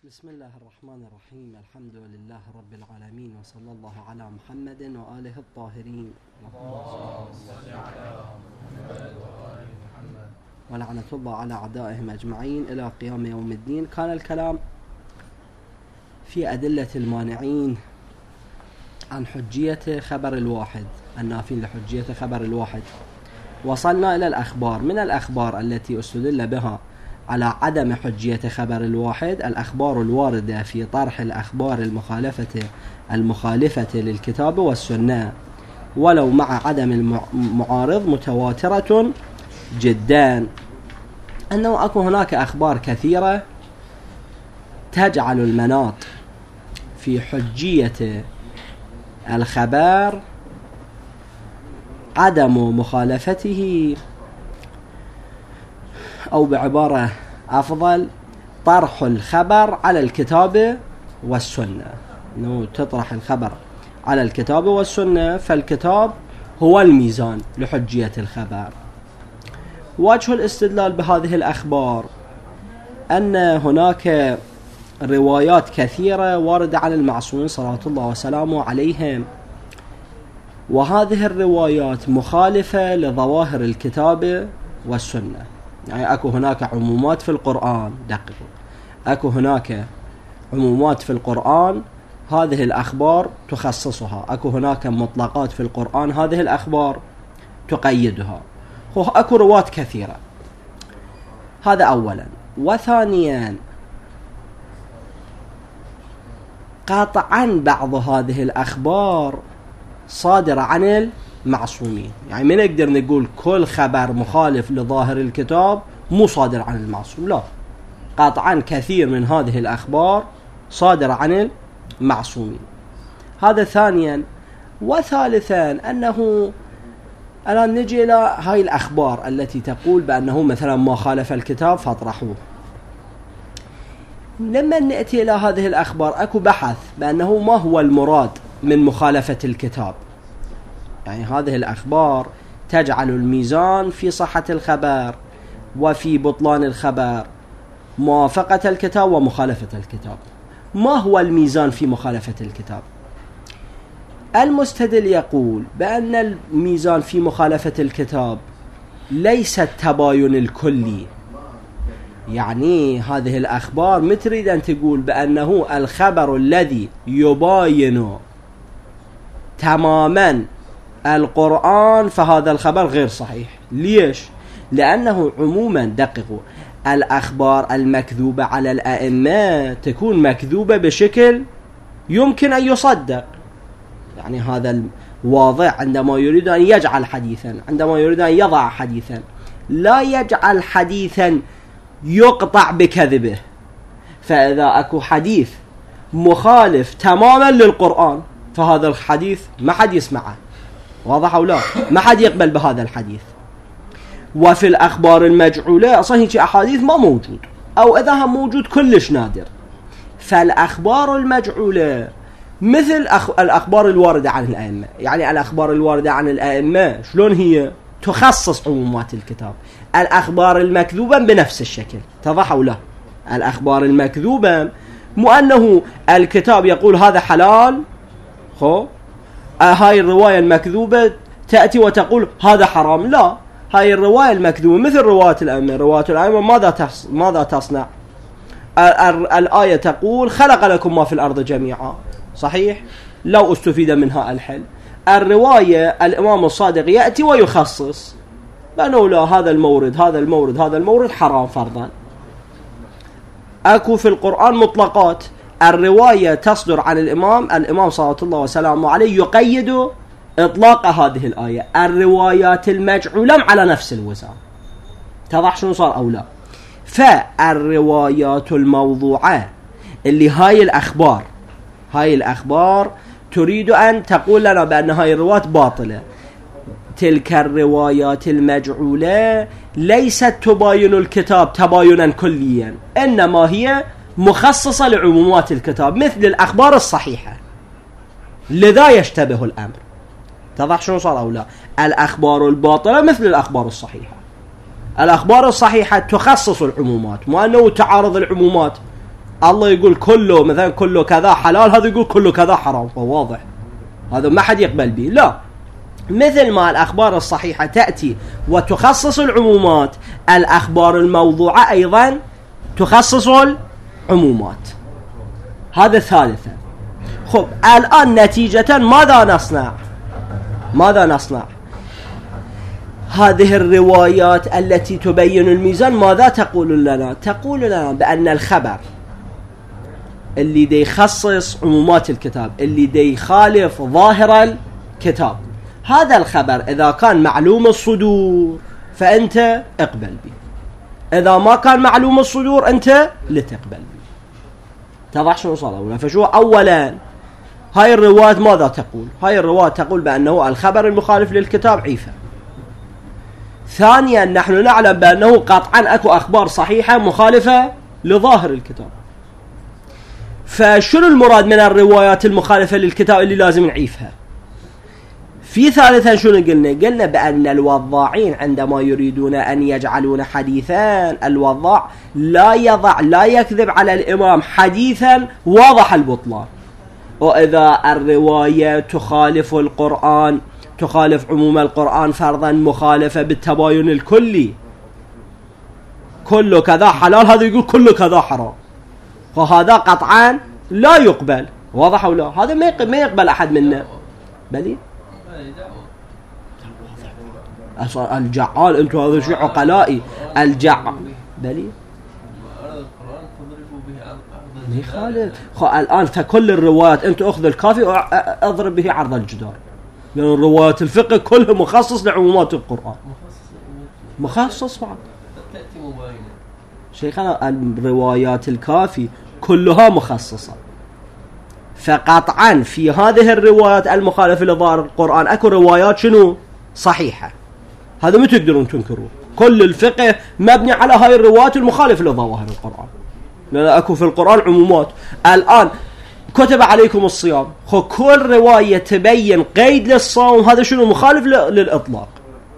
بسم الله الرحمن الرحيم. الحمد لله رب العالمين، وصلى الله على محمد وآله الطاهرين، ولعنة الله على أعدائهم أجمعين إلى قيام يوم الدين. كان الكلام في أدلة المانعين عن حجية خبر الواحد، النافين لحجية خبر الواحد. وصلنا إلى الأخبار. من الأخبار التي استدل بها على عدم حجية خبر الواحد الأخبار الواردة في طرح الأخبار المخالفة للكتاب والسنة، ولو مع عدم المعارض، متواترة جدا. أنه أكو هناك أخبار كثيرة تجعل المناط في حجية الخبر عدم مخالفته، أو بعبارة أفضل طرح الخبر على الكتاب والسنة. إنه تطرح الخبر على الكتاب والسنة، فالكتاب هو الميزان لحجية الخبر. وجه الاستدلال بهذه الأخبار أن هناك روايات كثيرة واردة عن المعصومين صلوات الله وسلامه عليهم، وهذه الروايات مخالفة لظواهر الكتاب والسنة. يعني أكو هناك عمومات في القرآن، دققوا، أكو هناك عمومات في القرآن هذه الأخبار تخصصها، أكو هناك مطلقات في القرآن هذه الأخبار تقيدها. أكو روايات كثيرة، هذا أولا. وثانيا، قطعا بعض هذه الأخبار صادرة عن المعصومين. يعني ما نقدر نقول كل خبر مخالف لظاهر الكتاب مو صادر عن المعصوم، لا، قطعا كثير من هذه الأخبار صادرة عن المعصومين. هذا ثانيا. وثالثا، أنه الآن نجي إلى هاي الأخبار التي تقول بأنه مثلا ما خالف الكتاب فاطرحوه. لما نأتي إلى هذه الأخبار أكو بحث بأنه ما هو المراد من مخالفة الكتاب. يعني هذه الأخبار تجعل الميزان في صحة الخبر وفي بطلان الخبر موافقة الكتاب ومخالفة الكتاب. ما هو الميزان في مخالفة الكتاب؟ المستدل يقول بأن الميزان في مخالفة الكتاب ليس التباين الكلي. يعني هذه الأخبار ما تريد أن تقول بأنه الخبر الذي يباين تماما القرآن فهذا الخبر غير صحيح. ليش؟ لأنه عموما، دققوا، الأخبار المكذوبة على الأئمة تكون مكذوبة بشكل يمكن أن يصدق. يعني هذا الواضع عندما يريد أن يجعل حديثا، عندما يريد أن يضع حديثا، لا يجعل حديثا يقطع بكذبه. فإذا أكو حديث مخالف تماما للقرآن فهذا الحديث ما حد يسمعه، واضح أو لا؟ ما حد يقبل بهذا الحديث. وفي الأخبار المجعولة أصلا هيك أحاديث ما موجود، أو إذا هم موجود كلش نادر. فالأخبار المجعولة مثل الأخبار الواردة عن الأئمة. يعني الأخبار الواردة عن الأئمة شلون هي؟ تخصص عمومات الكتاب. الأخبار المكذوبة بنفس الشكل، تضح أو لا؟ الأخبار المكذوبة مو أنه الكتاب يقول هذا حلال، هاي الرواية المكذوبة تأتي وتقول هذا حرام، لا، هاي الرواية المكذوبة مثل رواية الأئمة. رواية الأئمة ماذا تصنع؟ الآية تقول خلق لكم ما في الأرض جميعا، صحيح؟ لو استفيد منها الحل. الرواية الإمام الصادق يأتي ويخصص بأنه لا، هذا المورد حرام فرضا. أكو في القرآن مطلقات، الرواية تصدر عن الإمام صلوات الله وسلامه عليه يقيد إطلاق هذه الآية. الروايات المجعولة على نفس الوزن، تضح شنو صار أو لا؟ فالروايات الموضوعة اللي هاي الأخبار تريد أن تقول لنا بأن هاي الروايات باطلة. تلك الروايات المجعولة ليست تباين الكتاب تباينا كليا، إنما هي مخصصة لعمومات الكتاب مثل الأخبار الصحيحة، لذا يشتبه الأمر. تضح شنو صار أو لا؟ الأخبار الباطلة مثل الأخبار الصحيحة. الأخبار الصحيحة تخصص العمومات، مو أنه تعارض العمومات. الله يقول كله مثلا كله كذا حلال، هذا يقول كله كذا حرام، واضح هذا ما حد يقبل به. لا، مثل ما الأخبار الصحيحة تأتي وتخصص العمومات، الأخبار الموضوعة أيضا تخصص العمومات. هذا ثالثا. خب الآن نتيجة ماذا نصنع؟ هذه الروايات التي تبين الميزان ماذا تقول لنا؟ تقول لنا بأن الخبر اللي دي يخصص عمومات الكتاب، اللي دي يخالف ظاهر الكتاب، هذا الخبر إذا كان معلوم الصدور فأنت اقبل به، إذا ما كان معلوم الصدور أنت لا تقبل به. تضح شنو صار أولا؟ فشو أولا هاي الروايات ماذا تقول؟ هاي الروايات تقول بأنه الخبر المخالف للكتاب عيفة. ثانيا نحن نعلم بأنه قطعا أكو أخبار صحيحة مخالفة لظاهر الكتاب. فشنو المراد من الروايات المخالفة للكتاب اللي لازم نعيفها؟ في ثالثا شنو قلنا بأن الوضاعين عندما يريدون أن يجعلون حديثا، الوضاع لا يكذب على الإمام حديثا واضح البطلان. وإذا الرواية تخالف القرآن، تخالف عموم القرآن فرضا مخالفة بالتباين الكلي، كله كذا حلال هذا يقول كله كذا حرام، فهذا قطعا لا يقبل. واضح أو لا؟ هذا ما يقبل أحد منا. بلي الجعال انتم هذا شيء عقلائي. الجعال بلي ما يخالف. الآن فكل الروايات انت اخذ الكافي واضرب به عرض الجدار، لأن روايات الفقه كلها مخصص لعمومات القرآن، مخصص بعض تأتي مباينة. شيخنا الروايات الكافي كلها مخصصة، فقطعا في هذه الروايات المخالفة لظاهر القرآن اكو روايات شنو صحيحة، هذا ما تقدرون تنكروه. كل الفقه مبني على هاي الروايات المخالفة لظواهر القرآن، لأن اكو في القرآن عمومات. الآن كتب عليكم الصيام، كل رواية تبين قيد للصوم، هذا شنو مخالف للإطلاق.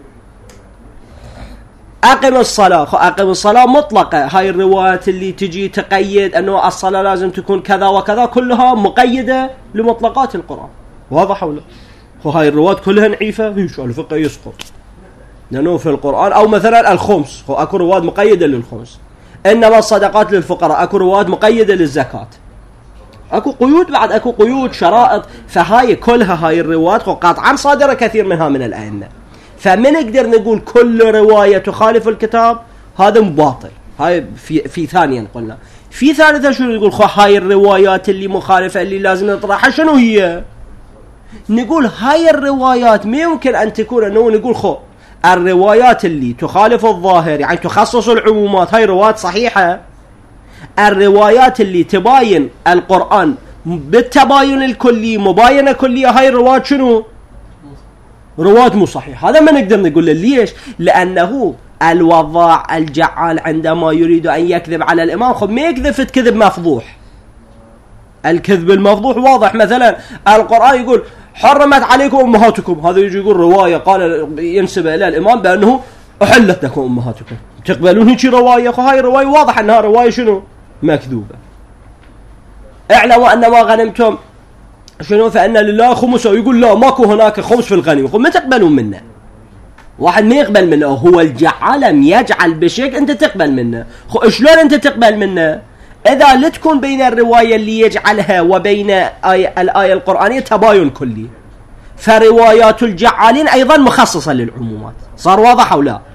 أقم الصلاة، أقم الصلاة مطلقة، هاي الروايات اللي تجي تقيد أنه الصلاة لازم تكون كذا وكذا كلها مقيدة لمطلقات القرآن. واضح ولا؟ هاي الروايات كلها نعيفة، هيش الفقه يسقط، لأنه في القرآن. أو مثلا الخمس، أكو روايات مقيدة للخمس. إنما الصدقات للفقراء، أكو روايات مقيدة للزكاة. اكو قيود بعد، اكو قيود شرائط. فهاي كلها هاي الروايات قطعا صادرة كثير منها من الأئمة. فمن نقدر نقول كل رواية تخالف الكتاب هذا باطل. هاي في ثانيا قلنا. في ثالثا شنو نقول؟ هاي الروايات اللي مخالفة اللي لازم نطرحها شنو هي؟ نقول هاي الروايات ما يمكن أن تكون أنه نقول الروايات اللي تخالف الظاهر يعني تخصص العمومات هاي روايات صحيحة. الروايات اللي تباين القرآن بالتباين الكلي مباينة كلية هاي الروايات شنو؟ روايات مو صحيح. هذا ما نقدر نقول له. ليش؟ لأنه الوضاع الجعال عندما يريد أن يكذب على الإمام ما يكذب في كذب مفضوح. الكذب المفضوح واضح. مثلا القرآن يقول حرمت عليكم أمهاتكم، هذا يجي يقول رواية قال ينسب إلى الإمام بأنه أحلت لكم أمهاتكم، تقبلون هيك رواية؟ هاي رواية واضح أنها رواية شنو؟ مكذوبة. اعلموا أن ما غنمتم شنو فإن لله خمس، ويقول لا ماكو هناك خمس في الغنيمة. ما تقبلون منه، واحد ما يقبل منه. هو الجعالم يجعل بشيء أنت تقبل منه. شلون أنت تقبل منه؟ إذا لتكون بين الرواية اللي يجعلها وبين الآية القرآنية تباين كلي، فروايات الجعالين أيضا مخصصة للعمومات. صار واضح أو لا؟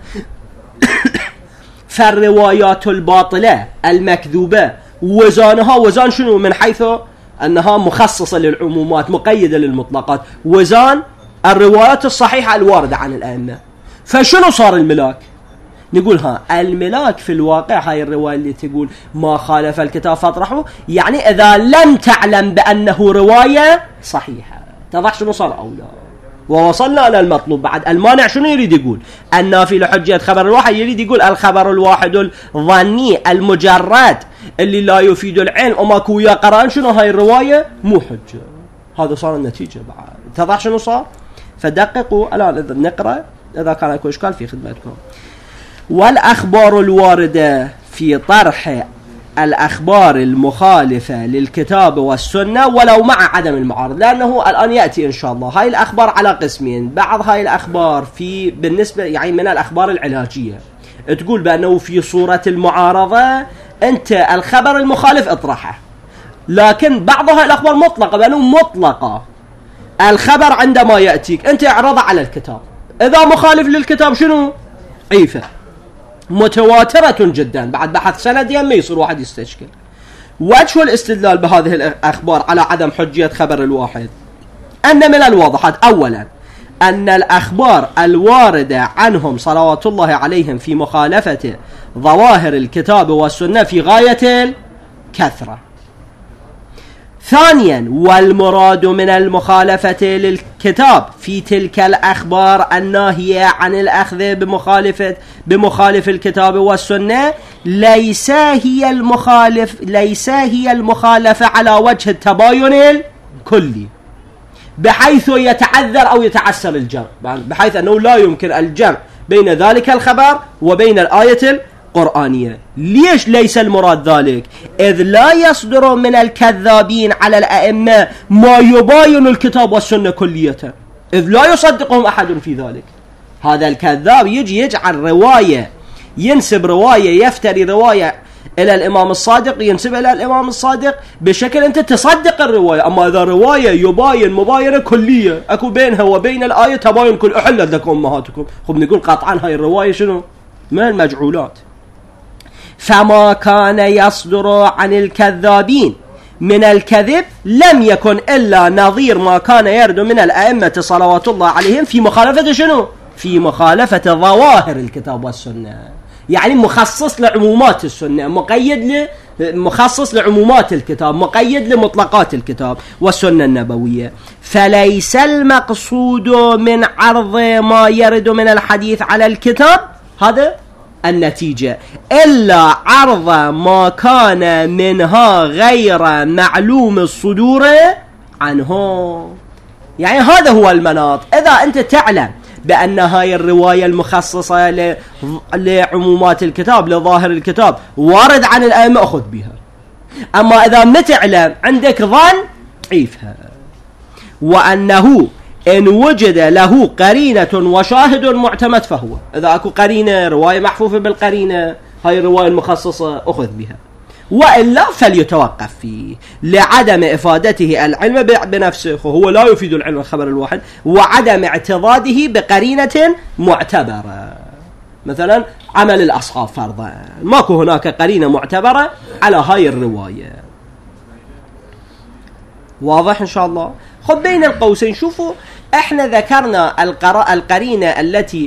فالروايات الباطلة المكذوبة وزانها وزان شنو؟ من حيث أنها مخصصة للعمومات مقيدة للمطلقات، وزان الروايات الصحيحة الواردة عن الأئمة. فشنو صار الملاك؟ نقول الملاك في الواقع هاي الرواية اللي تقول ما خالف الكتاب فاطرحه، يعني إذا لم تعلم بأنه رواية صحيحة. تضح شنو صار أو لا؟ ووصلنا إلى المطلوب. بعد المانع شنو يريد يقول؟ النافي لحجة خبر الواحد يريد يقول الخبر الواحد الظني المجرد اللي لا يفيد العلم وما كويا قرآن شنو هاي الرواية مو حجة. هذا صار النتيجة. بعد تضح شنو صار؟ فدققوا الآن إذا نقرأ إذا كان لكم إشكال في خدمتكم. والأخبار الواردة في طرح الأخبار المخالفة للكتاب والسنة ولو مع عدم المعارض، لأنه الآن يأتي إن شاء الله هاي الأخبار على قسمين. بعض هاي الأخبار في بالنسبة يعني من الأخبار العلاجية تقول بأنه في صورة المعارضة أنت الخبر المخالف اطرحه، لكن بعض هاي الأخبار مطلقة بأنه مطلقة الخبر عندما يأتيك أنت اعرضه على الكتاب، إذا مخالف للكتاب شنو؟ عيفة متواترة جدا بعد بحث سنديا ما يصير واحد يستشكل. وجه الاستدلال بهذه الأخبار على عدم حجية خبر الواحد أن من الواضحات أولا أن الأخبار الواردة عنهم صلوات الله عليهم في مخالفة ظواهر الكتاب والسنة في غاية الكثرة. ثانيا والمراد من المخالفة للكتاب في تلك الأخبار الناهية عن الأخذ بمخالف الكتاب والسنة ليس هي المخالفة على وجه التباين الكلي بحيث يتعذر أو يتعسر الجمع، بحيث أنه لا يمكن الجمع بين ذلك الخبر وبين الآية القرآنية. ليش ليس المراد ذلك؟ إذ لا يصدر من الكذابين على الأئمة ما يباين الكتاب والسنة كلية، إذ لا يصدقهم أحد في ذلك. هذا الكذاب يجي يجعل رواية، ينسب رواية، يفتري رواية إلى الإمام الصادق، ينسب إلى الإمام الصادق بشكل أنت تصدق الرواية. أما إذا رواية يباين مباينة كلية أكو بينها وبين الآية تباين كل أحلت لكم أمهاتكم، خب نقول قطعا هاي الرواية شنو؟ من المجعولات. فما كان يصدر عن الكذابين من الكذب لم يكن إلا نظير ما كان يرد من الأئمة صلوات الله عليهم في مخالفة شنو؟ في مخالفة ظواهر الكتاب والسنة، يعني مخصص لعمومات السنة، مخصص لعمومات الكتاب، مقيد لمطلقات الكتاب والسنة النبوية. فليس المقصود من عرض ما يرد من الحديث على الكتاب هذا النتيجة إلا عرض ما كان منها غير معلوم الصدور عنه. يعني هذا هو المناط. إذا أنت تعلم بأن هاي الرواية المخصصة لعمومات الكتاب لظاهر الكتاب وارد عن الأئمة أخذ بها، أما إذا ما تعلم عندك ظن عيفها. وأنه إن وجد له قرينة وشاهد معتمد فهو، إذا أكو قرينة رواية محفوفة بالقرينة هاي الرواية المخصصة أخذ بها، وإلا فليتوقف فيه لعدم إفادته العلم بنفسه، وهو لا يفيد العلم الخبر الواحد، وعدم اعتضاده بقرينة معتبرة. مثلا عمل الأصحاب فرضا، ماكو هناك قرينة معتبرة على هاي الرواية. واضح إن شاء الله؟ خب بين القوسين شوفوا احنا ذكرنا القرينة التي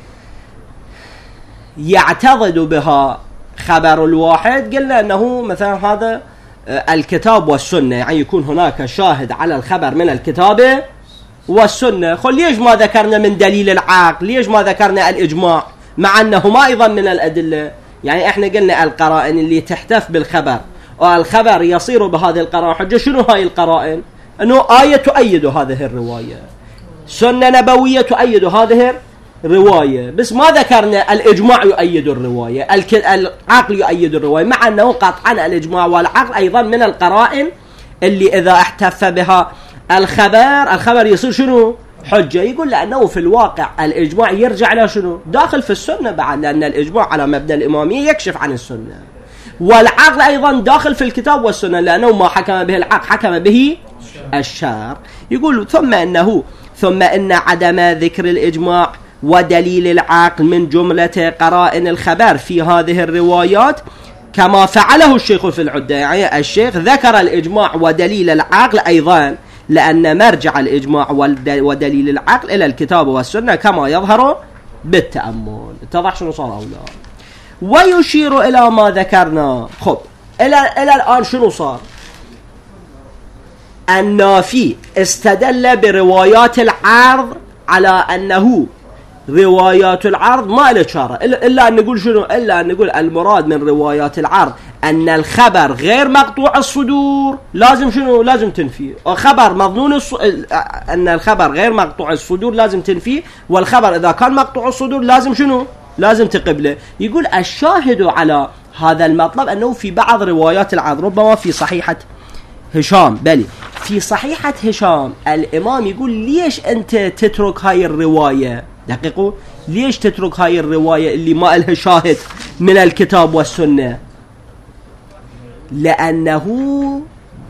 يعتضد بها خبر الواحد، قلنا أنه مثلا هذا الكتاب والسنة، يعني يكون هناك شاهد على الخبر من الكتاب والسنة. ليش ما ذكرنا من دليل العقل؟ ليش ما ذكرنا الإجماع مع أنهما أيضا من الأدلة؟ يعني احنا قلنا القرائن اللي تحتف بالخبر والخبر يصير بهذه القرائن حجة. شنو هاي القرائن؟ أنه آية تؤيد هذه الرواية، سنة نبوية تؤيد هذه الرواية، بس ما ذكرنا الإجماع يؤيد الرواية، العقل يؤيد الرواية، مع أنه قطعا الإجماع والعقل أيضا من القرائن اللي إذا احتف بها الخبر يصير شنو؟ حجة. يقول لأنه في الواقع الإجماع يرجع له شنو؟ داخل في السنة بعد، لأن الإجماع على مبدأ الإمامية يكشف عن السنة، والعقل أيضا داخل في الكتاب والسنة، لأنه ما حكم به العقل حكم به الشرع. يقول ثم إن عدم ذكر الإجماع ودليل العقل من جملة قرائن الخبر في هذه الروايات كما فعله الشيخ في العدة. يعني الشيخ ذكر الإجماع ودليل العقل أيضا، لأن مرجع الإجماع ودليل العقل إلى الكتاب والسنة كما يظهر بالتأمل. اتضح شنو صار أولا؟ ويشير إلى ما ذكرنا. خب إلى الآن شنو صار؟ النافي استدل بروايات العرض على أنه روايات العرض ما له شارة، إلا أن نقول شنو؟ إلا أن نقول المراد من روايات العرض أن الخبر غير مقطوع الصدور لازم شنو؟ لازم تنفيه. وخبر مظنون أن الخبر غير مقطوع الصدور لازم تنفيه، والخبر إذا كان مقطوع الصدور لازم شنو؟ لازم تقبله. يقول الشاهد على هذا المطلب أنه في بعض روايات العرض ربما في صحيحة هشام، بل في صحيحة هشام الإمام يقول ليش أنت تترك هاي الرواية؟ دقيقوا، ليش تترك هاي الرواية اللي ما لها شاهد من الكتاب والسنة؟ لأنه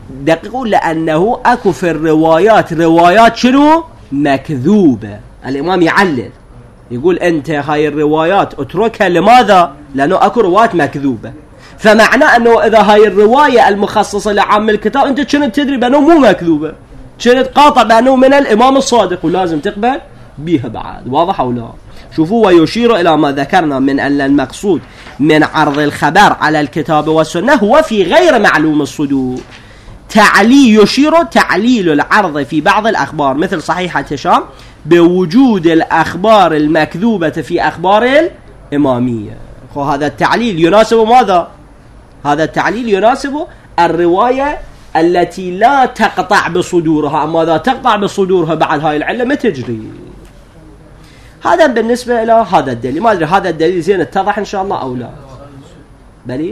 أكو في الروايات روايات شنو؟ مكذوبة. الإمام يعلل يقول أنت هاي الروايات اتركها، لماذا؟ لأنه أكو روايات مكذوبة. فمعنى أنه إذا هاي الرواية المخصصة لعام الكتاب أنت كنت تدري بأنه مو مكذوبة، كنت قاطع بأنه من الإمام الصادق ولازم تقبل بيها بعد. واضح أو لا؟ شوفوا، ويشير إلى ما ذكرنا من أن المقصود من عرض الخبر على الكتاب والسنة هو في غير معلوم الصدور. يشير تعليل العرض في بعض الأخبار مثل صحيحة هشام بوجود الأخبار المكذوبة في أخبار الإمامية. وهذا التعليل يناسب ماذا؟ هذا التعليل يناسب الرواية التي لا تقطع بصدورها، أما إذا تقطع بصدورها بعد هاي العلة ما تجري. هذا بالنسبة إلى هذا الدليل. ما أدري هذا الدليل زين اتضح إن شاء الله أو لا. بلي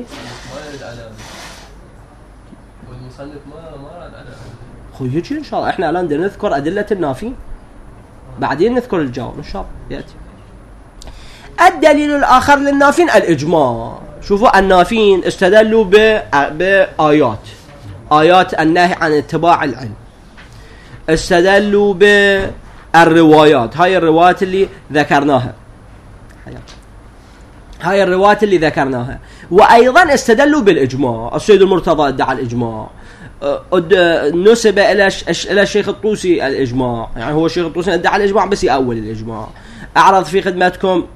والمصنف ما رد على خو يجي إن شاء الله. إحنا الآن نذكر أدلة النافي، بعدين نذكر الجواب إن شاء الله يأتي. الدليل الآخر للنافين الإجماع. شوفوا، النافين استدلوا آيات النهي عن اتباع العلم، استدلوا بالروايات، هاي الروايات اللي ذكرناها، وأيضا استدلوا بالإجماع. السيد المرتضى ادعى الإجماع، نسب إلى الشيخ الطوسي الإجماع، يعني هو الشيخ الطوسي ادعى الإجماع بس يأول الإجماع. أعرض في خدمتكم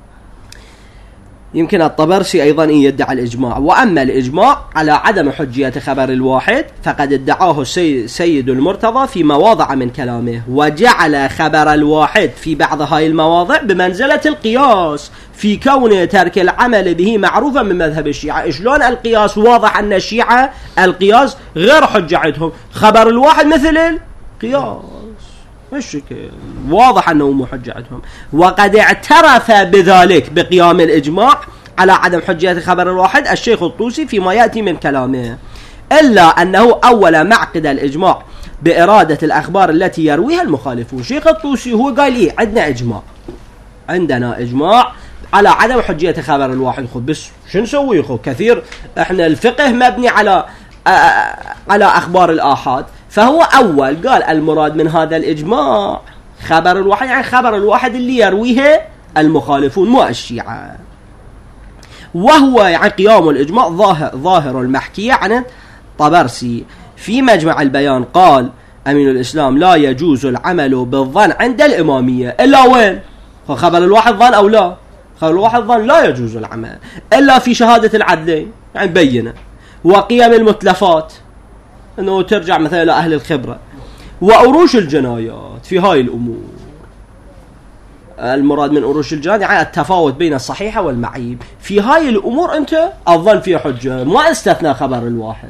يمكن الطبرسي أيضا يدعي الإجماع. وأما الإجماع على عدم حجية خبر الواحد فقد ادعاه السيد المرتضى في مواضع من كلامه، وجعل خبر الواحد في بعض هاي المواضع بمنزلة القياس في كون ترك العمل به معروفا من مذهب الشيعة. شلون القياس؟ واضح أن الشيعة القياس غير حجة عندهم، خبر الواحد مثل القياس، مشكل واضح أنه مو حجة عندهم. وقد اعترف بذلك بقيام الإجماع على عدم حجية خبر الواحد الشيخ الطوسي فيما يأتي من كلامه، إلا أنه أول معقد الإجماع بإرادة الأخبار التي يرويها المخالفون. شيخ الطوسي هو قال إيه؟ عندنا إجماع على عدم حجية خبر الواحد. خب بس شو نسوي؟ خب كثير إحنا الفقه مبني على أخبار الآحاد. فهو أول قال المراد من هذا الإجماع خبر الواحد، يعني خبر الواحد اللي يرويه المخالفون مو الشيعة. وهو يعني قيام الإجماع ظاهر المحكية عن طبرسي في مجمع البيان. قال أمين الإسلام لا يجوز العمل بالظن عند الإمامية إلا وين؟ خبر الواحد ظن أو لا؟ خبر الواحد ظن لا يجوز العمل إلا في شهادة العدلين، يعني بينة، وقيم المتلفات أنه ترجع مثلا إلى أهل الخبرة، وأروش الجنايات. في هاي الأمور المراد من أروش الجنايات يعني التفاوت بين الصحيحة والمعيب. في هاي الأمور أنت الظن فيها حجة، ما استثنى خبر الواحد.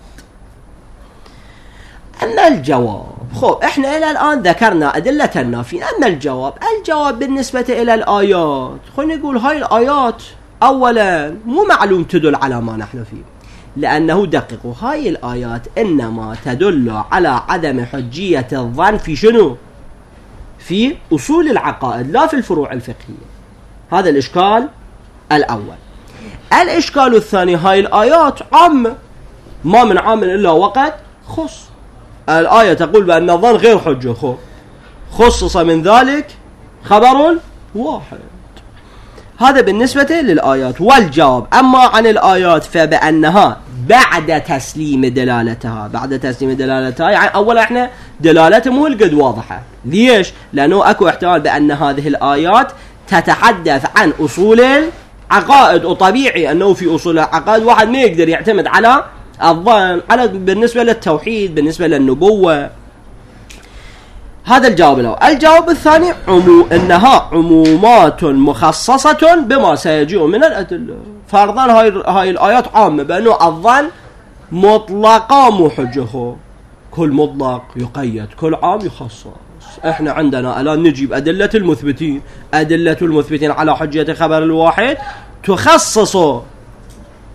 أما الجواب، إحنا إلى الآن ذكرنا أدلة النافين. أما الجواب بالنسبة إلى الآيات، خلينا نقول هاي الآيات أولا مو معلوم تدل على ما نحن فيه، لأنه دققوا هاي الآيات إنما تدل على عدم حجية الظن في شنو؟ في أصول العقائد لا في الفروع الفقهية. هذا الإشكال الأول. الإشكال الثاني، هاي الآيات عامة، ما من عامل إلا وقد خص. الآية تقول بأن الظن غير حجة، خصص من ذلك خبر واحد. هذا بالنسبة للآيات. والجواب أما عن الآيات فبأنها بعد تسليم دلالتها يعني أولا إحنا دلالتها مو القد واضحة. ليش؟ لأنه أكو احتمال بأن هذه الآيات تتحدث عن أصول العقائد، وطبيعي أنه في أصول العقائد واحد ما يقدر يعتمد على الظن بالنسبة للتوحيد، بالنسبة للنبوة. هذا الجواب الأول. الجواب الثاني إنها عمومات مخصصة بما سيجيء من الأدلة. فرضا هاي الآيات عامة بأنه الظن مطلقا محجه، كل مطلق يقيد، كل عام يخصص. احنا عندنا الآن نجيب أدلة المثبتين على حجية خبر الواحد تخصص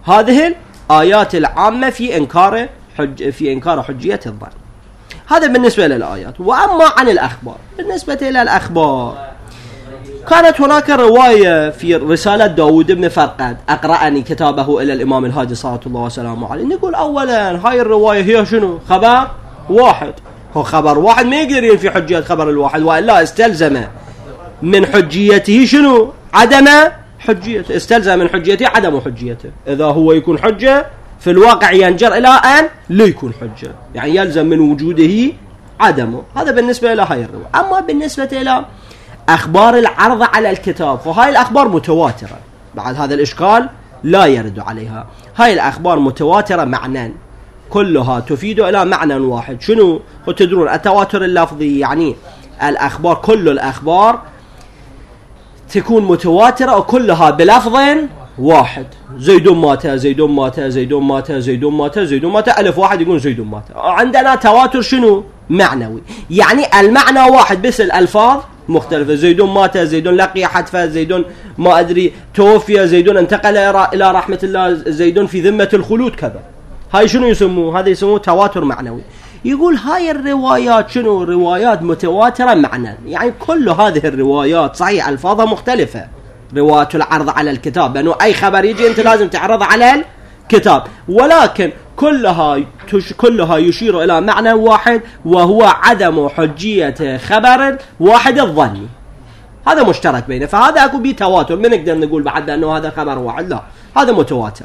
هذه الآيات العامة في إنكار حجية الظن. هذا بالنسبة للآيات. وأما عن الأخبار، بالنسبة إلى الأخبار كانت هناك رواية في رسالة داود بن فرقد أقرأني كتابه إلى الإمام الهادي صلى الله وسلامه عليه. نقول أولا هاي الرواية هي شنو؟ خبر واحد. هو خبر واحد ما يقدر ينفي حجية خبر الواحد، وإلا استلزم من حجيته شنو؟ عدم حجيته. استلزم من حجيته عدم حجيته. إذا هو يكون حجة في الواقع ينجر إلى أن لا يكون حجة، يعني يلزم من وجوده عدمه. هذا بالنسبة إلى هاي الرواية. أما بالنسبة إلى أخبار العرض على الكتاب، فهاي الأخبار متواترة، بعد هذا الإشكال لا يرد عليها. هاي الأخبار متواترة معنى، كلها تفيد إلى معنى واحد. شنو؟ وتدرون التواتر اللفظي يعني الأخبار، كل الأخبار تكون متواترة وكلها بلفظ واحد. زيد مات، زيد مات، زيد مات، زيد مات، زيد مات، ألف واحد يقول زيد مات. عندنا تواتر شنو؟ معنوي، يعني المعنى واحد بس الألفاظ مختلفة. زيد مات، زيد لقي حتفة، زيد ما أدري توفي، زيد انتقل إلى رحمة الله، زيد في ذمة الخلود، كذا. هاي شنو يسموه؟ هذا يسموه تواتر معنوي. يقول هاي الروايات شنو؟ روايات متواترة معنى، يعني كل هذه الروايات صحيح ألفاظها مختلفة. رواية العرض على الكتاب، لأنه أي خبر يجي أنت لازم تعرض على الكتاب، ولكن كلها يشير إلى معنى واحد، وهو عدم حجية خبر واحد الظني. هذا مشترك بينه، فهذا أكو بيه تواتر. ما نقدر نقول بعد أنه هذا خبر واحد، لا، هذا متواتر.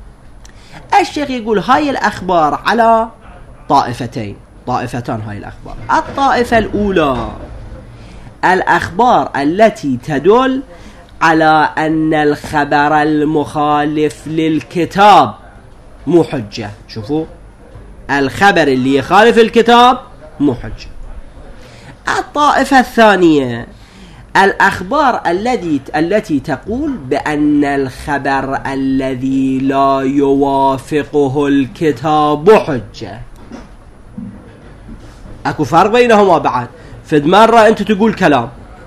الشيخ يقول هاي الأخبار على طائفتان هاي الأخبار. الطائفة الأولى الأخبار التي تدل على أن الخبر المخالف للكتاب مو حجة. شوفوا، الخبر اللي يخالف الكتاب مو حجة. الطائفة الثانية الأخبار التي تقول بأن الخبر الذي لا يوافقه الكتاب حجة. أكو فرق بينهما بعد. فد مرة أنت تقول كلام،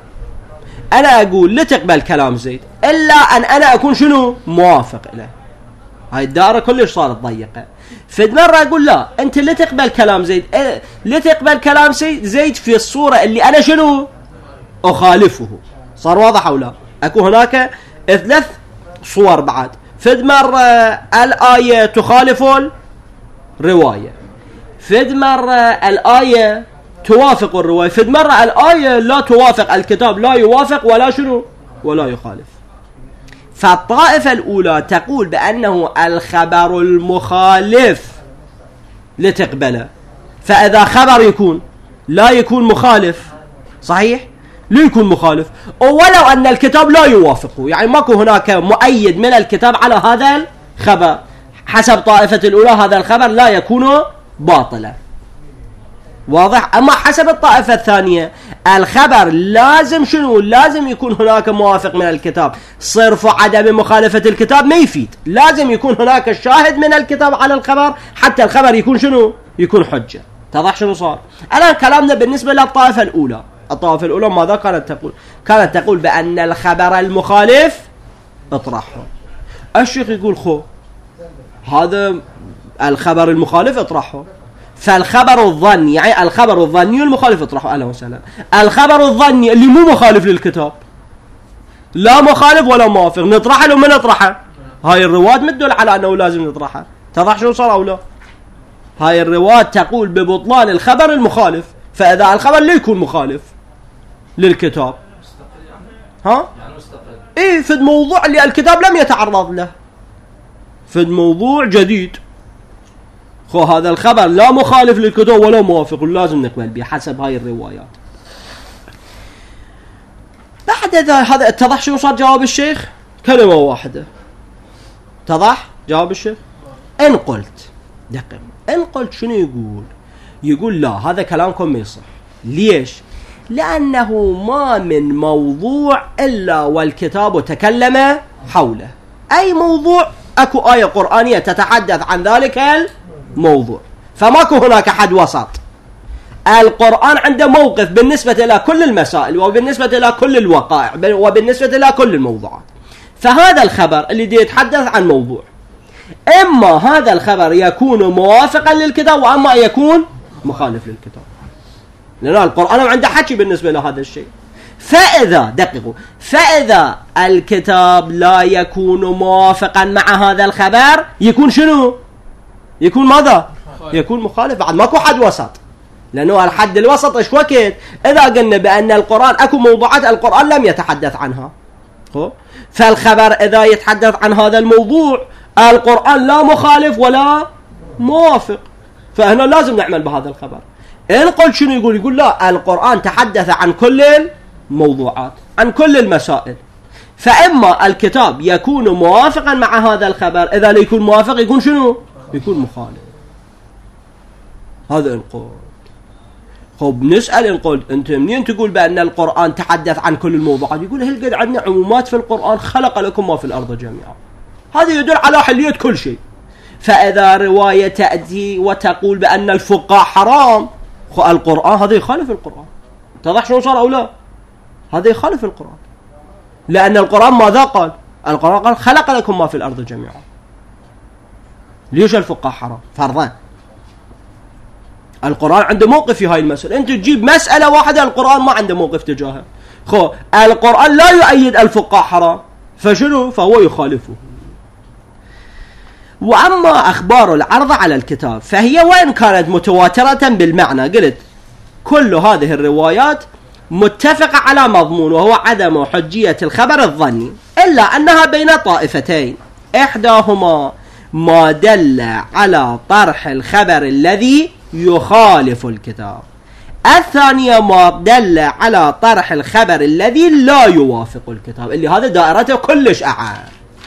أنا أقول لا تقبل كلام زيد إلا أن أنا أكون شنو؟ موافق له. هاي الدائرة كلش صارت ضيقة. فد مرة أقول لا، أنت لا تقبل كلام زيد، لا تقبل كلام زيد في الصورة اللي أنا شنو؟ أخالفه. صار واضح أو لا؟ أكو هناك 3 صور بعد. فد مرة الآية تخالف الرواية، فد مرة الآية توافق الرواية، فد مرة الآية لا توافق الكتاب، لا يوافق ولا شنو؟ ولا يخالف. فالطائفة الأولى تقول بأنه الخبر المخالف لتقبله، فإذا خبر يكون لا يكون مخالف، صحيح؟ لا يكون مخالف، ولو أن الكتاب لا يوافقه، يعني ماكو هناك مؤيد من الكتاب على هذا الخبر. حسب طائفة الأولى هذا الخبر لا يكون باطلا. واضح؟ أما حسب الطائفة الثانية الخبر لازم شنو؟ لازم يكون هناك موافق من الكتاب. صرف عدم مخالفة الكتاب ما يفيد، لازم يكون هناك الشاهد من الكتاب على الخبر حتى الخبر يكون شنو؟ يكون حجة. اتضح شنو صار؟ الآن كلامنا بالنسبة للطائفة الأولى. الطائفة الأولى ماذا كانت تقول؟ كانت تقول بأن الخبر المخالف اطرحه. الشيخ يقول خو هذا الخبر المخالف اطرحه، فالخبر الظني، يعني الخبر الظني المخالف اطرحه. أهلا وسهلا. الخبر الظني اللي مو مخالف للكتاب، لا مخالف ولا موافق، نطرحه لو ما نطرحه؟ هاي الرواد مدل على أنه لازم نطرحه. اتضح شنو صار أو لا؟ هاي الرواد تقول ببطلان الخبر المخالف، فإذا الخبر لا يكون مخالف للكتاب، ها؟ إيه، في الموضوع اللي الكتاب لم يتعرض له، في الموضوع جديد، خو هذا الخبر لا مخالف للكتاب ولا موافق، لازم نقبل به حسب هاي الروايات. بعد هذا اتضح شنو صار جواب الشيخ؟ كلمة واحدة. اتضح جواب الشيخ؟ إن قلت دقيق، إن قلت شنو يقول؟ يقول لا، هذا كلامكم ما يصح. ليش؟ لأنه ما من موضوع إلا والكتاب تكلم حوله. أي موضوع أكو آية قرآنية تتحدث عن ذلك الموضوع، فماكو هناك حد وسط. القرآن عنده موقف بالنسبة إلى كل المسائل، وبالنسبة إلى كل الوقائع، وبالنسبة إلى كل الموضوعات. فهذا الخبر اللي دي يتحدث عن موضوع، إما هذا الخبر يكون موافقا للكتاب وأما يكون مخالف للكتاب، لأن القرآن عنده حكي بالنسبة لهذا الشيء. فإذا الكتاب لا يكون موافقا مع هذا الخبر يكون شنو؟ يكون ماذا؟ يكون مخالف. بعد ماكو حد وسط، لأنه الحد الوسط إيش وقت؟ إذا قلنا بأن القرآن أكو موضوعات القرآن لم يتحدث عنها، فالخبر إذا يتحدث عن هذا الموضوع القرآن لا مخالف ولا موافق، فهنا لازم نعمل بهذا الخبر. إن قلت شنو يقول لا، القرآن تحدث عن كل الموضوعات، عن كل المسائل، فإما الكتاب يكون موافقا مع هذا الخبر، إذا لا يكون موافق يكون شنو؟ يكون مخالف. هذا القول. خب نسأل إن قلت أنت منين تقول بأن القرآن تحدث عن كل الموضوعات؟ يقول هل قد عندنا عمومات في القرآن، خلق لكم ما في الأرض جميعا، هذا يدل على حلية كل شيء. فإذا رواية تأتي وتقول بأن الفقاع حرام، القرآن هذا يخالف القرآن. اتضح شو صار أو لا؟ هذا يخالف القرآن، لأن القرآن ماذا قال؟ القرآن قال خلق لكم ما في الأرض جميعا. ليش الفقاع حرام؟ فرضا القرآن عنده موقف في هاي المسألة، أنت تجيب مسألة واحدة القرآن ما عنده موقف تجاهها، القرآن لا يؤيد الفقاع حرام، فشنو؟ فهو يخالفه. وأما أخبار العرض على الكتاب فهي وإن كانت متواترة بالمعنى، قلت كل هذه الروايات متفقة على مضمون وهو عدم حجية الخبر الظني، إلا أنها بين طائفتين، إحداهما ما دل على طرح الخبر الذي يخالف الكتاب، الثانية ما دل على طرح الخبر الذي لا يوافق الكتاب، اللي هذا دائرته كلش أعام.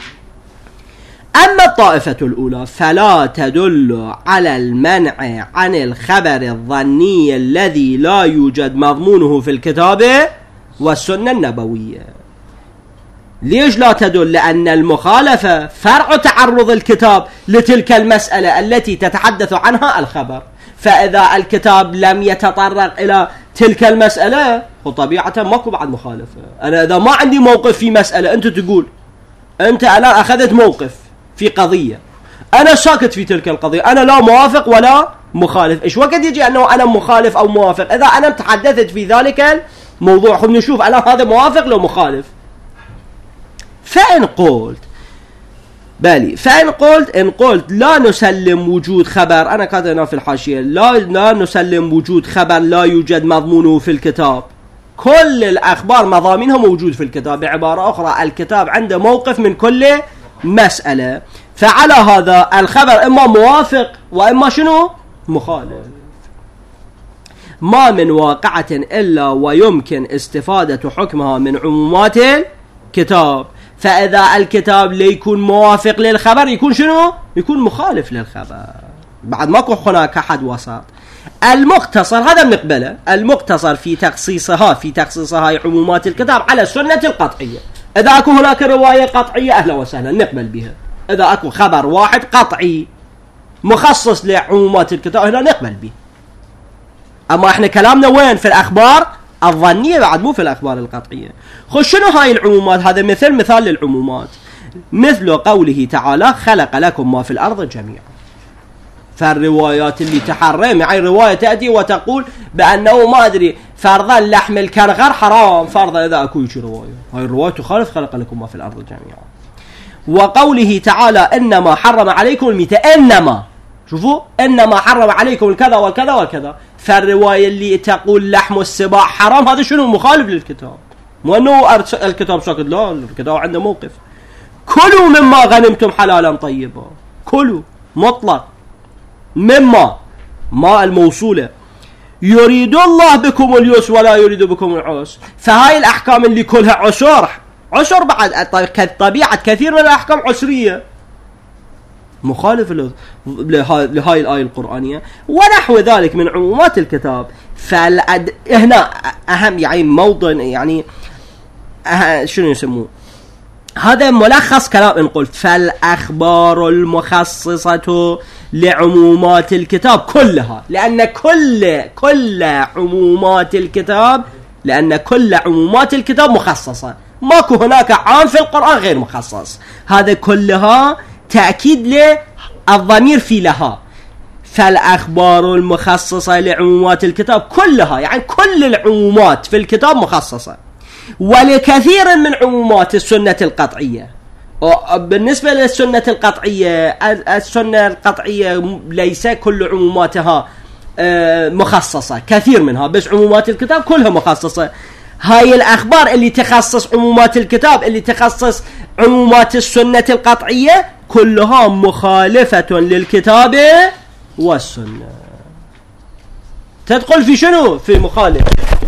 أما الطائفة الأولى فلا تدل على المنع عن الخبر الظني الذي لا يوجد مضمونه في الكتاب والسنة النبوية. ليش لا تدل؟ لأن المخالفة فرع تعرض الكتاب لتلك المسألة التي تتحدث عنها الخبر، فإذا الكتاب لم يتطرق إلى تلك المسألة فطبيعة ماكو بعد مخالفة. أنا إذا ما عندي موقف في مسألة، أنت تقول أنت الآن أخذت موقف في قضية، أنا ساكت في تلك القضية، أنا لا موافق ولا مخالف، إيش وقت يجي أنه أنا مخالف أو موافق؟ إذا أنا تحدثت في ذلك الموضوع، خلنا نشوف أنا هذا موافق لو مخالف. فإن قلت إن قلت لا نسلم وجود خبر، أنا كاتبنا في الحاشية لا نسلم وجود خبر لا يوجد مضمونه في الكتاب، كل الأخبار مضامينها موجود في الكتاب، بعبارة أخرى الكتاب عنده موقف من كل مسألة، فعلى هذا الخبر إما موافق وإما شنو؟ مخالف. ما من واقعة إلا ويمكن استفادة حكمها من عمومات الكتاب، فإذا الكتاب ليكون موافق للخبر يكون شنو؟ يكون مخالف للخبر، بعد ماكو هناك حد وسط. المختصر هذا بنقبله، المختصر في تخصيصها عمومات الكتاب على السنة القطعية. إذا أكو هناك رواية قطعية أهلا وسهلا نقبل بها، إذا أكو خبر واحد قطعي مخصص لعمومات الكتاب هنا نقبل به. أما إحنا كلامنا وين؟ في الأخبار الظنية، بعد مو في الأخبار القطعية. شنو هاي العمومات؟ هذا مثال للعمومات، مثل قوله تعالى خلق لكم ما في الأرض جميعا. فالروايات اللي تحرم، يعني رواية تأتي وتقول بأنه ما أدري فرضا لحم الكرغر حرام، فرضا إذا أكو رواية، هاي الرواية تخالف خلق لكم ما في الأرض جميعا. وقوله تعالى إنما حرم عليكم الميتة، إنما شوفوا إنما حرم عليكم الكذا والكذا والكذا، فالرواية اللي تقول لحم السباع حرام هذا شنو؟ مخالف للكتاب، مو أنه الكتاب ساكت، لا الكتاب عنده موقف. كلوا مما غنمتم حلالا طيبا، كلوا مطلق، مما ما الموصولة، يريد الله بكم اليسر ولا يريد بكم العسر، فهاي الأحكام اللي كلها عسر بعد طبيعة كثير من الأحكام عسرية، مخالف لهاي الآية القرآنية ونحو ذلك من عمومات الكتاب. هنا أهم يعني موضع، يعني شنو يسموه، هذا ملخص كلام إن قلت فالأخبار المخصصة لعمومات الكتاب كلها، لأن كل عمومات الكتاب مخصصة، ماكو هناك عام في القرآن غير مخصص، هذا كلها تأكيد للضمير في لها. فالأخبار المخصصة لعمومات الكتاب كلها، يعني كل العمومات في الكتاب مخصصة، ولكثير من عمومات السنة القطعية. بالنسبة للسنة القطعية، السنة القطعية ليس كل عموماتها مخصصة، كثير منها، بس عمومات الكتاب كلها مخصصة. هاي الأخبار اللي تخصص عمومات الكتاب، اللي تخصص عمومات السنة القطعية، كلها مخالفة للكتاب والسنة. تدخل في شنو؟ في مخالف.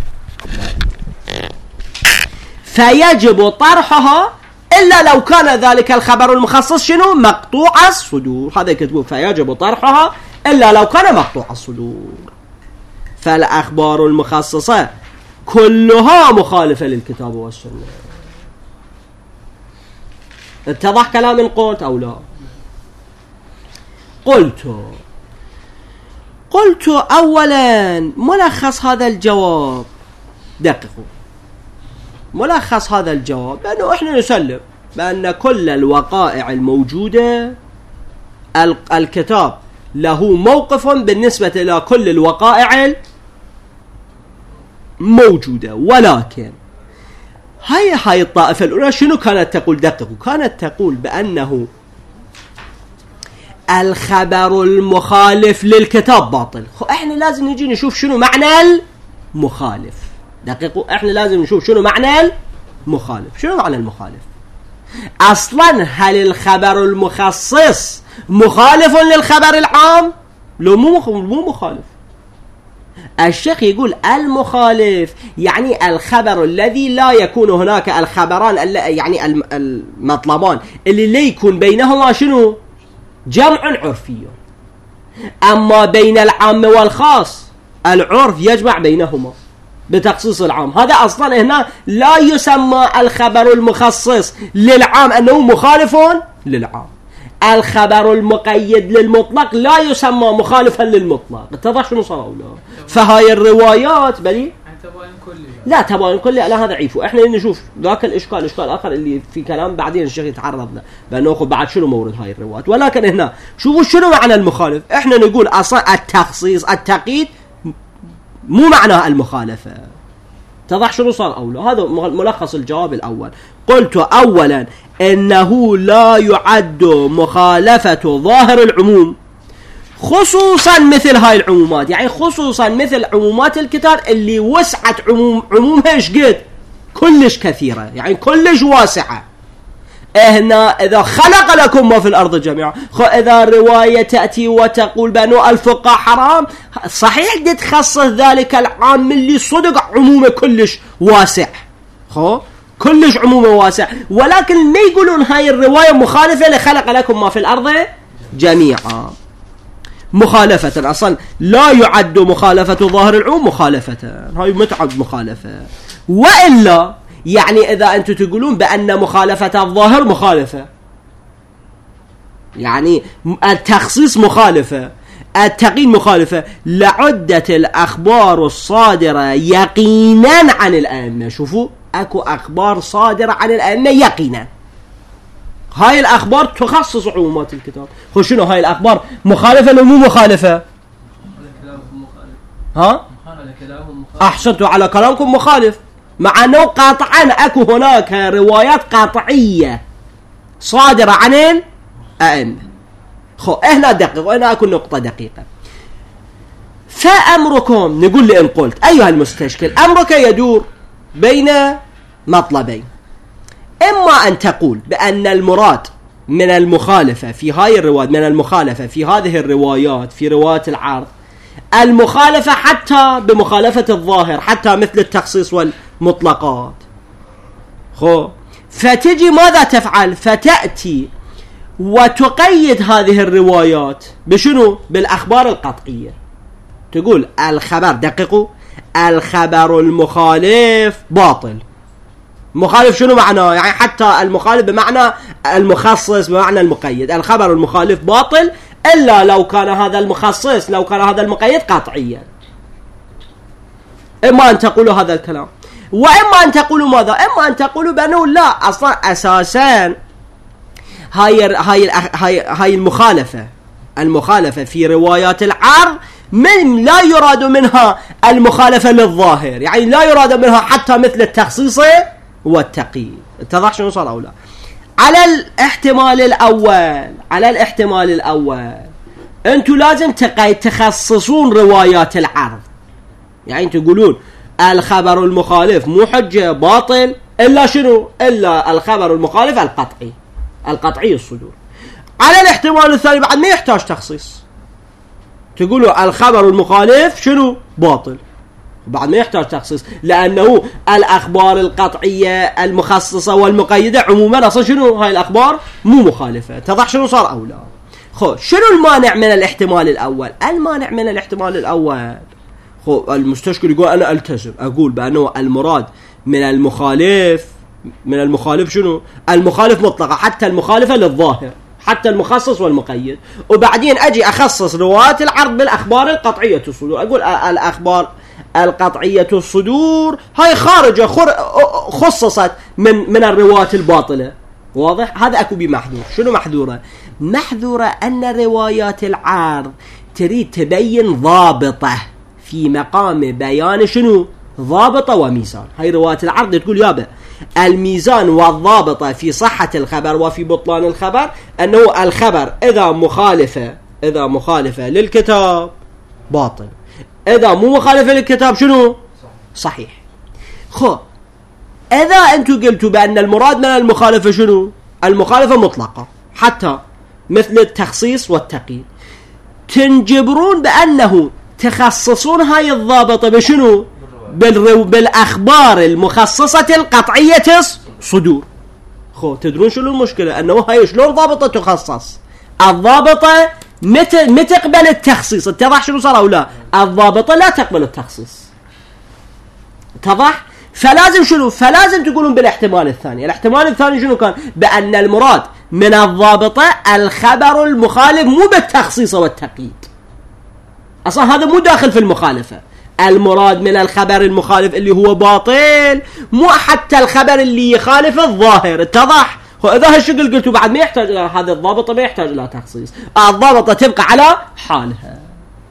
فيجب طرحها إلا لو كان ذلك الخبر المخصص شنو؟ مقطوع الصدور. هذا يكتبون فيجب طرحها إلا لو كان مقطوع الصدور. فالأخبار المخصصة كلها مخالفة للكتاب والسنة. اتضح كلام قلت أو لا؟ قلت أولا ملخص هذا الجواب، دققوا، ملخص هذا الجواب لأنه إحنا نسلم بأن كل الوقائع الموجودة الكتاب له موقف بالنسبة إلى كل الوقائع الموجودة، ولكن هاي الطائفة الأولى شنو كانت تقول؟ دققوا، كانت تقول بأنه الخبر المخالف للكتاب باطل. إحنا لازم نجي نشوف شنو معنى المخالف. دققوا، إحنا لازم نشوف شنو معنى المخالف. شنو معنى المخالف؟ أصلا هل الخبر المخصص مخالف للخبر العام؟ لو مو مخالف. الشيخ يقول المخالف يعني الخبر الذي لا يكون هناك الخبران يعني المطلبان اللي لا يكون بينهما شنو؟ جمع عرفي. أما بين العام والخاص العرف يجمع بينهما بتخصيص العام. هذا أصلا هنا لا يسمى الخبر المخصص للعام أنه مخالف للعام. الخبر المقيد للمطلق لا يسمى مخالفا للمطلق. اتضح شنو صار أولا؟ فهاي الروايات بلي لا تباين كلي لا، هذا عيفو. احنا نشوف ذاك الاشكال اخر اللي في كلام بعدين الشيخ يتعرض له بناخذ بعد شنو مورد هاي الروايات. ولكن هنا شوفوا شنو معنى المخالف. احنا نقول اصلا التخصيص التقييد مو معناه المخالفه. اتضح شنو صار أولا؟ هذا ملخص الجواب الأول. قلت أولا إنه لا يعد مخالفة ظاهر العموم، خصوصا مثل هاي العمومات، يعني خصوصا مثل عمومات الكتاب اللي وسعت عمومها ايش قد؟ كلش كثيرة، يعني كلش واسعة. هنا إذا خلق لكم ما في الأرض جميعا، إذا الرواية تأتي وتقول بأنه الفقه حرام، صحيح دي تخصص ذلك العام اللي صدق عمومه كلش واسع، كلش عمومه واسع، ولكن ما يقولون هاي الرواية مخالفة لخلق لكم ما في الأرض جميعا. مخالفة أصلا لا يعد مخالفة ظاهر العموم مخالفة، هاي متعد مخالفة. وإلا يعني إذا أنتم تقولون بأن مخالفة الظاهر مخالفة، يعني التخصيص مخالفة، التقييد مخالفة، لعدت الأخبار الصادرة يقينا عن الأئمة. شوفوا أكو أخبار صادرة عن الأئمة يقينا، هاي الأخبار تخصص عمومات الكتاب. شنو هاي الأخبار مخالفة ولا مو مخالفة؟ ها؟ أحسنتوا على كلامكم مخالف، مع أنه قاطعا أكو هناك روايات قاطعية صادرة عن الأئمة. هنا دقيق، وهنا أكو نقطة دقيقة. فأمركم، نقول لإن قلت أيها المستشكل، أمرك يدور بين مطلبين. إما أن تقول بأن المراد من المخالفة في هاي الروايات، من المخالفة في هذه الروايات في رواية العرض، المخالفة حتى بمخالفة الظاهر، حتى مثل التخصيص والمطلقات. فتجي ماذا تفعل؟ فتأتي وتقيد هذه الروايات بشنو؟ بالأخبار القطعية. تقول الخبر، دققوا، الخبر المخالف باطل. مخالف شنو معناه؟ يعني حتى المخالف بمعنى المخصص بمعنى المقيد. الخبر المخالف باطل إلا لو كان هذا المخصص، لو كان هذا المقيد قطعيا. إما أن تقولوا هذا الكلام، وإما أن تقولوا ماذا؟ إما أن تقولوا بأنه لا، أصلا أساسا هاي المخالفة في روايات العرض من لا يراد منها المخالفة للظاهر، يعني لا يراد منها حتى مثل التخصيص والتقييد. اتضح شنو صار أو لا؟ على الاحتمال الأول أنتوا لازم تخصصون روايات العرض، يعني تقولون الخبر المخالف مو حجة باطل إلا شنو؟ إلا الخبر المخالف القطعي الصدور. على الاحتمال الثاني بعد ما يحتاج تخصيص، تقولوا الخبر المخالف شنو؟ باطل، بعد ما يحتاج تخصيص، لأنه الأخبار القطعية المخصصة والمقيدة عموما أصلا شنو؟ هاي الأخبار مو مخالفة. تضح شنو صار أو لا؟ شنو المانع من الاحتمال الأول؟ المانع من الاحتمال الأول المستشكل يقول أنا ألتزم أقول بأنه المراد من المخالف شنو؟ المخالف مطلقة، حتى المخالفة للظاهر، حتى المخصص والمقيد، وبعدين أجي أخصص روايات العرض بالأخبار القطعية الصدور. أقول الأخبار القطعية الصدور هاي خارجة خصصت من الروايات الباطلة. واضح؟ هذا أكو بمحذور. شنو محذورة؟ محذورة أن روايات العرض تريد تبين ضابطة في مقام بيان شنو؟ ضابطة وميزان. هاي روايات العرض تقول يابا الميزان والضابطة في صحة الخبر وفي بطلان الخبر أنه الخبر إذا مخالفة للكتاب باطل، إذا مو مخالفة للكتاب شنو؟ صحيح. إذا أنتوا قلتوا بأن المراد من المخالفة شنو؟ المخالفة مطلقة حتى مثل التخصيص والتقييد، تنجبرون بأنه تخصصون هاي الضابطة بشنو؟ بالأخبار المخصصة القطعية الصدور. تدرون شنو المشكلة؟ أنه هاي شلون ضابطة تخصص؟ الضابطة متى تقبل التخصيص؟ اتضح شنو صار أو لا؟ الضابطة لا تقبل التخصيص. اتضح؟ فلازم شنو؟ فلازم تقولون بالاحتمال الثاني. الاحتمال الثاني شنو كان؟ بأن المراد من الضابطة الخبر المخالف مو بالتخصيص والتقييد، أصلا هذا مو داخل في المخالفة. المراد من الخبر المخالف اللي هو باطل مو حتى الخبر اللي يخالف الظاهر. اتضح؟ إذا هالشكل قلتوا بعد ما يحتاج إلى هذا الضابطة، ما يحتاج إلى تخصيص، الضابطة تبقى على حالها.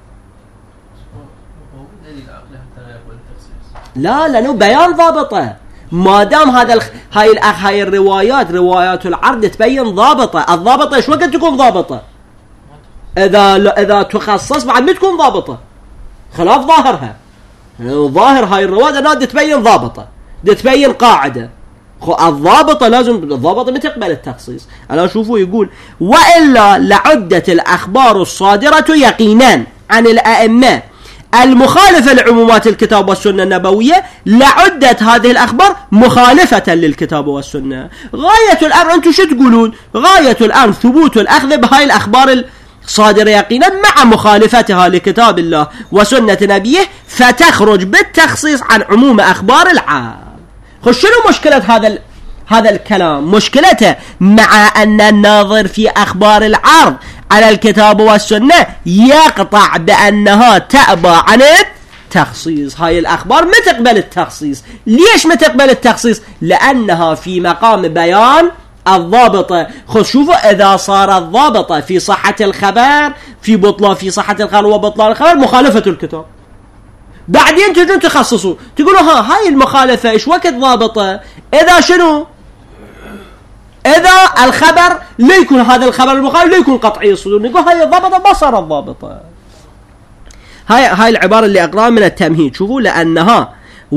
لا لأنه بيان ضابطة، ما دام هاي الروايات روايات العرض تبين ضابطة. الضابطة إيش وقت تكون ضابطة؟ إذا تخصص بعد ما تكون ضابطة خلاف ظاهرها. ظاهر هاي الرواية نادي تبين ضابطة، تبين قاعدة. الضابطة ما تقبل التخصيص. ألا شوفوا يقول وإلا لعدت الأخبار الصادرة يقينا عن الأئمة المخالفة لعمومات الكتاب والسنة النبوية، لعدت هذه الأخبار مخالفة للكتاب والسنة. غاية الأمر أنتم شو تقولون؟ غاية الأمر ثبوت الأخذ بهاي الأخبار الصادرة يقينا مع مخالفتها لكتاب الله وسنة نبيه، فتخرج بالتخصيص عن عموم أخبار العام. شنو مشكلة هذا الكلام؟ مشكلته مع أن الناظر في أخبار العرض على الكتاب والسنة يقطع بأنها تأبى عن التخصيص. هاي الأخبار ما تقبل التخصيص. ليش ما تقبل التخصيص؟ لأنها في مقام بيان الضابطة. شوفوا إذا صار الضابطة في صحة الخبر في صحة الخبر وبطلان الخبر مخالفة الكتاب، بعدين تجون تخصصوا تقولوا هاي المخالفة إيش وقت ضابطة؟ إذا شنو؟ إذا الخبر لا يكون هذا الخبر المخالف لا يكون قطعي الصدور، نقول هاي الضابطة ما صارت ضابطة. هاي العبارة اللي أقرأها من التمهيد. شوفوا لأنها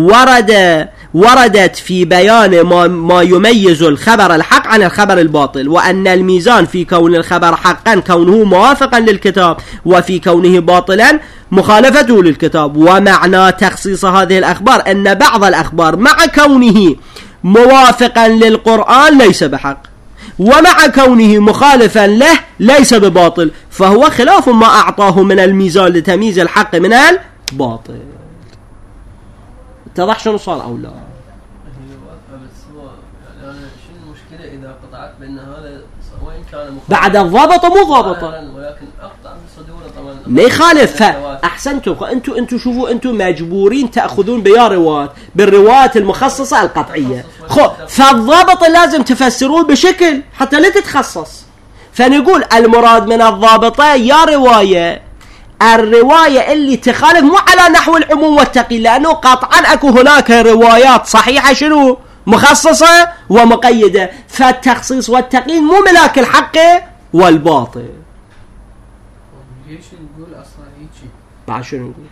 وردت في بيان ما يميز الخبر الحق عن الخبر الباطل، وأن الميزان في كون الخبر حقا كونه موافقا للكتاب، وفي كونه باطلا مخالفته للكتاب. ومعنى تخصيص هذه الأخبار أن بعض الأخبار مع كونه موافقا للقرآن ليس بحق، ومع كونه مخالفا له ليس بباطل، فهو خلاف ما أعطاه من الميزان لتمييز الحق من الباطل. اتضح شنو صار أو لا؟ شنو المشكلة إذا قطعت بأن هذا وإن كان بعد الضابطة مو ضابطة، ولكن أقطع ما يخالف. فأحسنتم، أنتم شوفوا، أنتم مجبورين تأخذون بالروايات المخصصة القطعية. فالضابط لازم تفسروه بشكل حتى لا تتخصص. فنقول المراد من الضابطة يا الرواية اللي تخالف مو على نحو العموم والتقييد، لأنه قطعا أكو هناك روايات صحيحة شنو مخصصة ومقيدة، فالتخصيص والتقييد مو ملاك الحق والباطل. ليش نقول أصلا هيك؟ بعد شنو نقول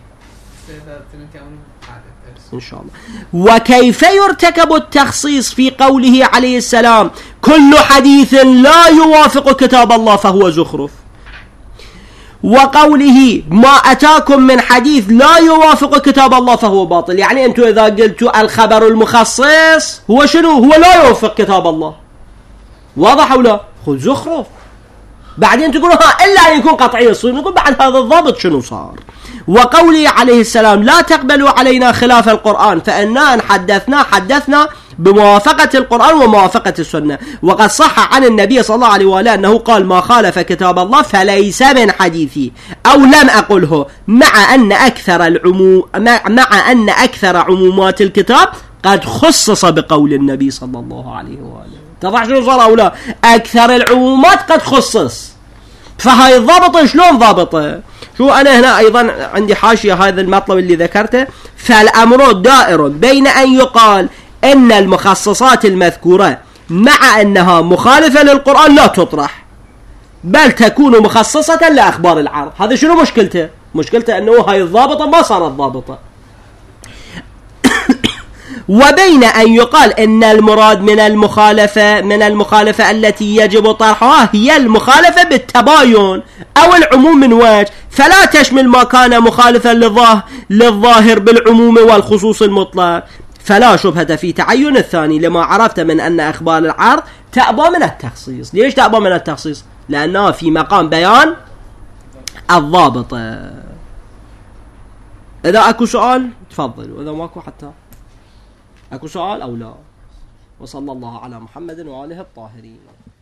إن شاء الله. وكيف يرتكب التخصيص في قوله عليه السلام كل حديث لا يوافق كتاب الله فهو زخرف، وقوله ما أتاكم من حديث لا يوافق كتاب الله فهو باطل؟ يعني أنتم إذا قلتوا الخبر المخصص هو شنو؟ هو لا يوافق كتاب الله، واضح أو لا؟ خذ زخرف. بعدين تقولوا إلا أن يكون قطعي الصيغة، نقول بعد هذا الضابط شنو صار؟ وقوله عليه السلام لا تقبلوا علينا خلاف القرآن فإنا إن حدثنا بموافقة القرآن وموافقة السنة. وقد صح عن النبي صلى الله عليه وآله أنه قال ما خالف كتاب الله فليس من حديثي، أو لم أقله، مع أن أكثر عمومات الكتاب قد خصص بقول النبي صلى الله عليه وآله. تضع شنو صار أو لا؟ أكثر العمومات قد خصص. فهاي الضابطة شلون ضابطة؟ شو أنا هنا أيضا عندي حاشية هذا المطلب اللي ذكرته. فالأمر دائر بين أن يقال إن المخصصات المذكورة مع أنها مخالفة للقرآن لا تطرح بل تكون مخصصة لأخبار العرض. هذا شنو مشكلته؟ مشكلته أنه هاي الضابطة ما صارت ضابطة. وبين أن يقال إن المراد من المخالفة التي يجب طرحها هي المخالفة بالتباين أو العموم من وجه، فلا تشمل ما كان مخالفا للظاهر بالعموم والخصوص المطلق، فلا شبهة في تعين الثاني لما عرفت من أن أخبار العرض تأبى من التخصيص. ليش تأبى من التخصيص؟ لأنها في مقام بيان الضابط. إذا أكو سؤال تفضل، وإذا ماكو حتى أكو سؤال أو لا. وصلى الله على محمد وآله الطاهرين.